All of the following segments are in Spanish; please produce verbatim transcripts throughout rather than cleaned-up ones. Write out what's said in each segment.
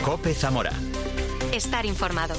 COPE Zamora. Estar informado.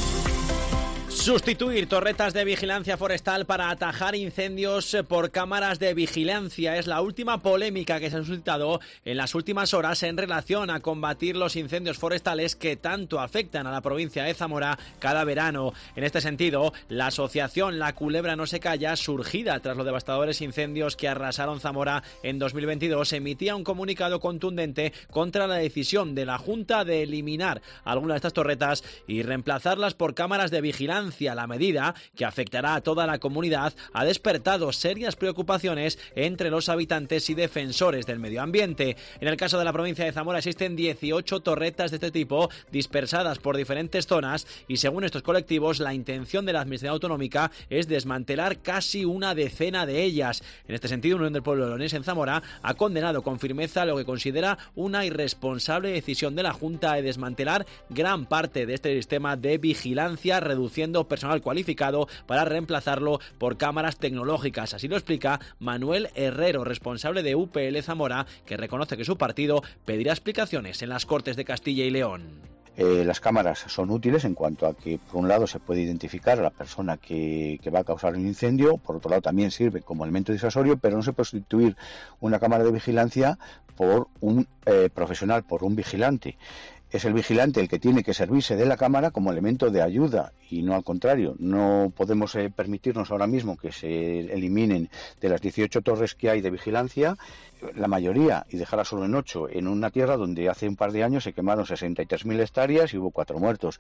Sustituir torretas de vigilancia forestal para atajar incendios por cámaras de vigilancia es la última polémica que se ha suscitado en las últimas horas en relación a combatir los incendios forestales que tanto afectan a la provincia de Zamora cada verano. En este sentido, la asociación La Culebra no se calla, surgida tras los devastadores incendios que arrasaron Zamora en dos mil veintidós, emitía un comunicado contundente contra la decisión de la Junta de eliminar algunas de estas torretas y reemplazarlas por cámaras de vigilancia. La medida, que afectará a toda la comunidad, ha despertado serias preocupaciones entre los habitantes y defensores del medio ambiente. En el caso de la provincia de Zamora existen dieciocho torretas de este tipo dispersadas por diferentes zonas y, según estos colectivos, la intención de la Administración Autonómica es desmantelar casi una decena de ellas. En este sentido, Unión del Pueblo Leonés en Zamora ha condenado con firmeza lo que considera una irresponsable decisión de la Junta de desmantelar gran parte de este sistema de vigilancia, reduciendo personal cualificado para reemplazarlo por cámaras tecnológicas. Así lo explica Manuel Herrero, responsable de U P L Zamora, que reconoce que su partido pedirá explicaciones en las Cortes de Castilla y León. Eh, las cámaras son útiles en cuanto a que, por un lado, se puede identificar a la persona que, que va a causar un incendio, por otro lado, también sirve como elemento disuasorio, pero no se puede sustituir una cámara de vigilancia por un eh, profesional, por un vigilante. Es el vigilante el que tiene que servirse de la cámara como elemento de ayuda y no al contrario. No podemos eh, permitirnos ahora mismo que se eliminen de las dieciocho torres que hay de vigilancia la mayoría y dejarla solo en ocho en una tierra donde hace un par de años se quemaron sesenta y tres mil hectáreas y hubo cuatro muertos.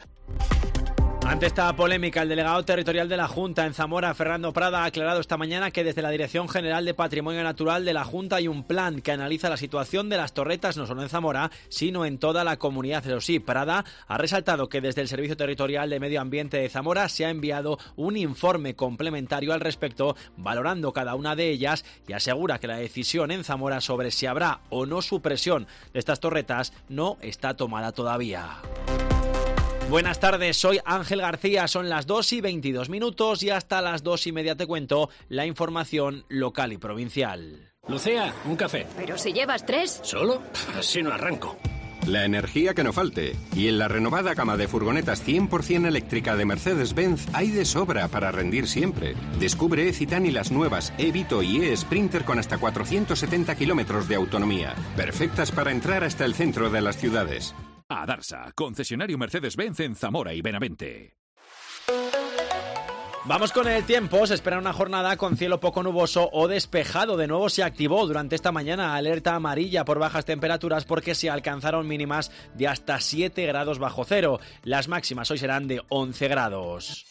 Ante esta polémica, el delegado territorial de la Junta en Zamora, Fernando Prada, ha aclarado esta mañana que desde la Dirección General de Patrimonio Natural de la Junta hay un plan que analiza la situación de las torretas no solo en Zamora, sino en toda la comunidad. Pero sí, Prada ha resaltado que desde el Servicio Territorial de Medio Ambiente de Zamora se ha enviado un informe complementario al respecto, valorando cada una de ellas, y asegura que la decisión en Zamora sobre si habrá o no supresión de estas torretas no está tomada todavía. Buenas tardes, soy Ángel García, son las dos y veintidós minutos y hasta las dos y media te cuento la información local y provincial. Lucía, un café. Pero si llevas tres. ¿Solo? Así no arranco. La energía que no falte. Y en la renovada gama de furgonetas cien por ciento eléctrica de Mercedes-Benz hay de sobra para rendir siempre. Descubre E-Citan y las nuevas E-Vito y E-Sprinter con hasta cuatrocientos setenta kilómetros de autonomía. Perfectas para entrar hasta el centro de las ciudades. Adarsa, concesionario Mercedes-Benz en Zamora y Benavente. Vamos con el tiempo. Se espera una jornada con cielo poco nuboso o despejado. De nuevo se activó durante esta mañana alerta amarilla por bajas temperaturas porque se alcanzaron mínimas de hasta siete grados bajo cero. Las máximas hoy serán de once grados.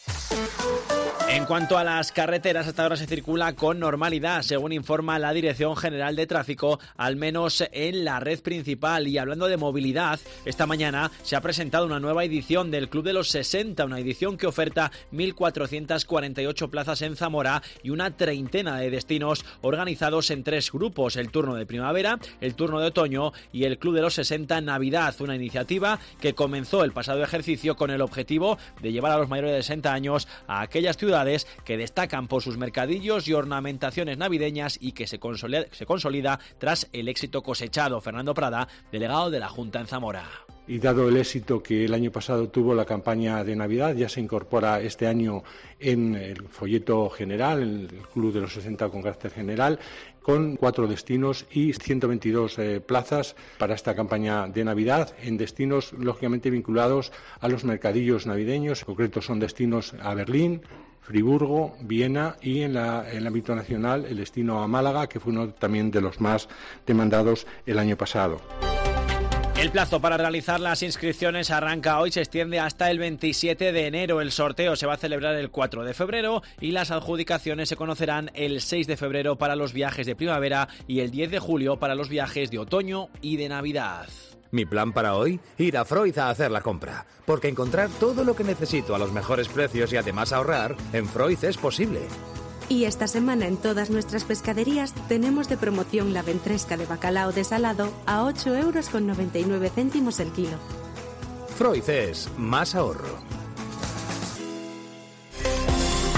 En cuanto a las carreteras, hasta ahora se circula con normalidad, según informa la Dirección General de Tráfico, al menos en la red principal. Y hablando de movilidad, esta mañana se ha presentado una nueva edición del Club de los sesenta, una edición que oferta mil cuatrocientas cuarenta y ocho plazas en Zamora y una treintena de destinos organizados en tres grupos: el turno de primavera, el turno de otoño y el Club de los sesenta Navidad, una iniciativa que comenzó el pasado ejercicio con el objetivo de llevar a los mayores de sesenta años a aquellas ciudades que destacan por sus mercadillos y ornamentaciones navideñas y que se consolida, se consolida tras el éxito cosechado. Fernando Prada, delegado de la Junta en Zamora. Y dado el éxito que el año pasado tuvo la campaña de Navidad, ya se incorpora este año en el folleto general, el Club de los sesenta con carácter general, con cuatro destinos y ciento veintidós eh, plazas para esta campaña de Navidad, en destinos lógicamente vinculados a los mercadillos navideños. En concreto son destinos a Berlín, Friburgo, Viena y en, la, en el ámbito nacional el destino a Málaga, que fue uno también de los más demandados el año pasado. El plazo para realizar las inscripciones arranca hoy, se extiende hasta el veintisiete de enero. El sorteo se va a celebrar el cuatro de febrero y las adjudicaciones se conocerán el seis de febrero para los viajes de primavera y el diez de julio para los viajes de otoño y de Navidad. Mi plan para hoy, ir a Freud a hacer la compra, porque encontrar todo lo que necesito a los mejores precios y además ahorrar, en Freud es posible. Y esta semana en todas nuestras pescaderías tenemos de promoción la ventresca de bacalao desalado a ocho euros con noventa y nueve céntimos el kilo. Freud es más ahorro.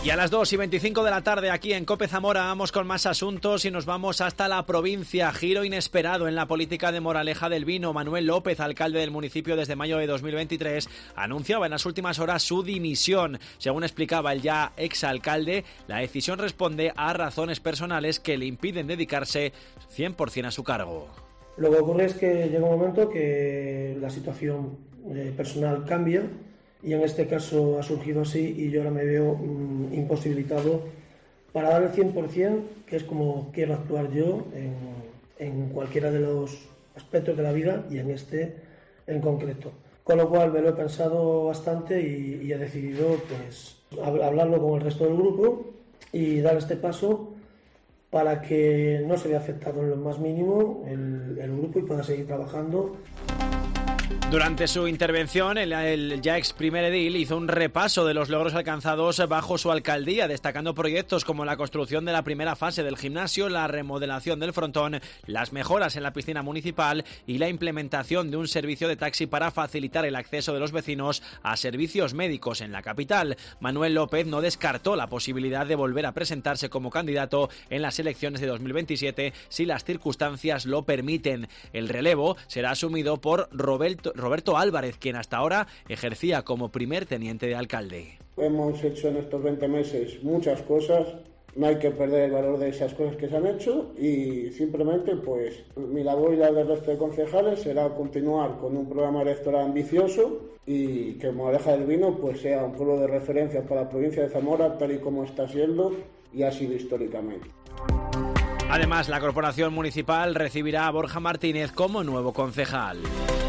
Y a las dos y veinticinco de la tarde aquí en COPE Zamora vamos con más asuntos y nos vamos hasta la provincia. Giro inesperado en la política de Moraleja del Vino. Manuel López, alcalde del municipio desde mayo de dos mil veintitrés, anunciaba en las últimas horas su dimisión. Según explicaba el ya exalcalde, la decisión responde a razones personales que le impiden dedicarse cien por ciento a su cargo. Lo que ocurre es que llega un momento que la situación eh, personal cambia. Y en este caso ha surgido así y yo ahora me veo mmm, imposibilitado para dar el cien por ciento, que es como quiero actuar yo en, en cualquiera de los aspectos de la vida y en este en concreto. Con lo cual me lo he pensado bastante y, y he decidido pues hablarlo con el resto del grupo y dar este paso para que no se vea afectado en lo más mínimo el, el grupo y pueda seguir trabajando. Durante su intervención, el, el ya ex primer edil hizo un repaso de los logros alcanzados bajo su alcaldía, destacando proyectos como la construcción de la primera fase del gimnasio, la remodelación del frontón, las mejoras en la piscina municipal y la implementación de un servicio de taxi para facilitar el acceso de los vecinos a servicios médicos en la capital. Manuel López no descartó la posibilidad de volver a presentarse como candidato en las elecciones de dos mil veintisiete si las circunstancias lo permiten. El relevo será asumido por Roberto Roberto Álvarez, quien hasta ahora ejercía como primer teniente de alcalde. Hemos hecho en estos veinte meses muchas cosas, no hay que perder el valor de esas cosas que se han hecho y simplemente pues mi labor y la del resto de concejales será continuar con un programa electoral ambicioso y que Moraleja del Vino pues sea un pueblo de referencia para la provincia de Zamora tal y como está siendo y ha sido históricamente. Además, la corporación municipal recibirá a Borja Martínez como nuevo concejal.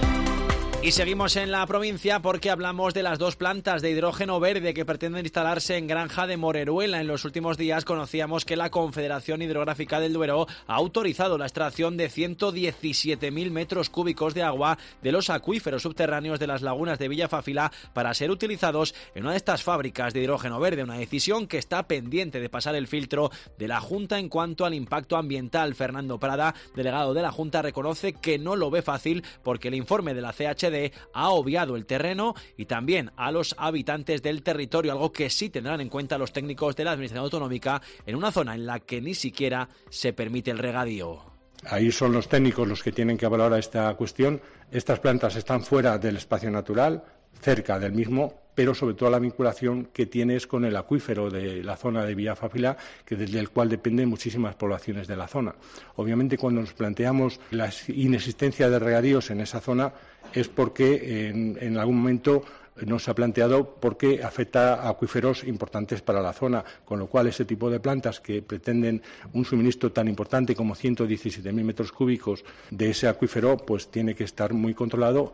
Y seguimos en la provincia porque hablamos de las dos plantas de hidrógeno verde que pretenden instalarse en Granja de Moreruela. En los últimos días conocíamos que la Confederación Hidrográfica del Duero ha autorizado la extracción de ciento diecisiete mil metros cúbicos de agua de los acuíferos subterráneos de las lagunas de Villafáfila para ser utilizados en una de estas fábricas de hidrógeno verde, una decisión que está pendiente de pasar el filtro de la Junta en cuanto al impacto ambiental. Fernando Prada, delegado de la Junta, reconoce que no lo ve fácil porque el informe de la C H D ha obviado el terreno y también a los habitantes del territorio, algo que sí tendrán en cuenta los técnicos de la Administración Autonómica en una zona en la que ni siquiera se permite el regadío. Ahí son los técnicos los que tienen que valorar esta cuestión. Estas plantas están fuera del espacio natural, cerca del mismo, pero sobre todo la vinculación que tiene es con el acuífero de la zona de Villafáfila, que desde el cual dependen muchísimas poblaciones de la zona. Obviamente, cuando nos planteamos la inexistencia de regadíos en esa zona es porque en, en algún momento no se ha planteado porque afecta a acuíferos importantes para la zona, con lo cual ese tipo de plantas que pretenden un suministro tan importante como ciento diecisiete mil metros cúbicos de ese acuífero, pues tiene que estar muy controlado.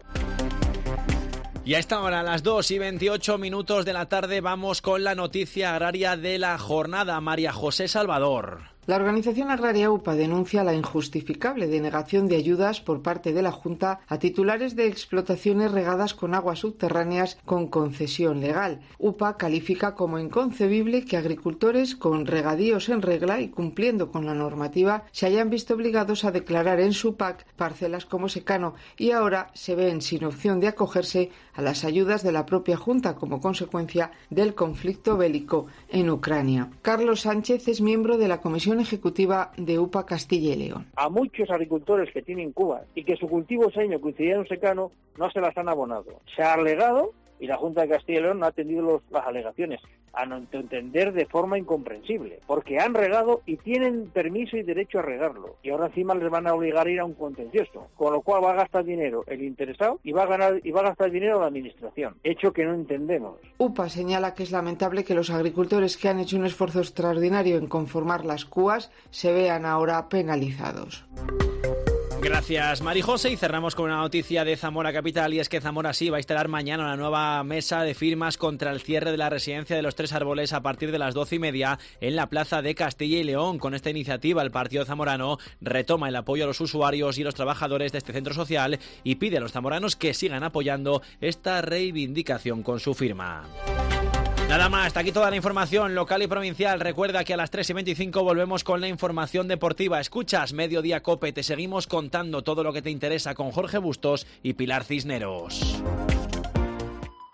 Y a esta hora, a las dos y veintiocho minutos de la tarde, vamos con la noticia agraria de la jornada. María José Salvador. La organización agraria U P A denuncia la injustificable denegación de ayudas por parte de la Junta a titulares de explotaciones regadas con aguas subterráneas con concesión legal. U P A califica como inconcebible que agricultores con regadíos en regla y cumpliendo con la normativa se hayan visto obligados a declarar en su P A C parcelas como secano y ahora se ven sin opción de acogerse a las ayudas de la propia Junta como consecuencia del conflicto bélico en Ucrania. Carlos Sánchez es miembro de la Comisión Ejecutiva de U P A Castilla y León. A muchos agricultores que tienen cubas y que su cultivo ese año coincidía en un secano no se las han abonado. Se ha alegado y la Junta de Castilla y León no ha atendido los, las alegaciones, a no entender de forma incomprensible, porque han regado y tienen permiso y derecho a regarlo, y ahora encima les van a obligar a ir a un contencioso, con lo cual va a gastar dinero el interesado y va a ganar y va a gastar dinero la administración, hecho que no entendemos. U P A señala que es lamentable que los agricultores que han hecho un esfuerzo extraordinario en conformar las cúas se vean ahora penalizados. Gracias, Marijose. Y cerramos con una noticia de Zamora Capital, y es que Zamora sí va a instalar mañana una nueva mesa de firmas contra el cierre de la residencia de los Tres Árboles a partir de las doce y media en la plaza de Castilla y León. Con esta iniciativa, el partido zamorano retoma el apoyo a los usuarios y los trabajadores de este centro social y pide a los zamoranos que sigan apoyando esta reivindicación con su firma. Nada más, hasta aquí toda la información local y provincial. Recuerda que a las tres y veinticinco volvemos con la información deportiva. Escuchas Mediodía COPE, te seguimos contando todo lo que te interesa con Jorge Bustos y Pilar Cisneros.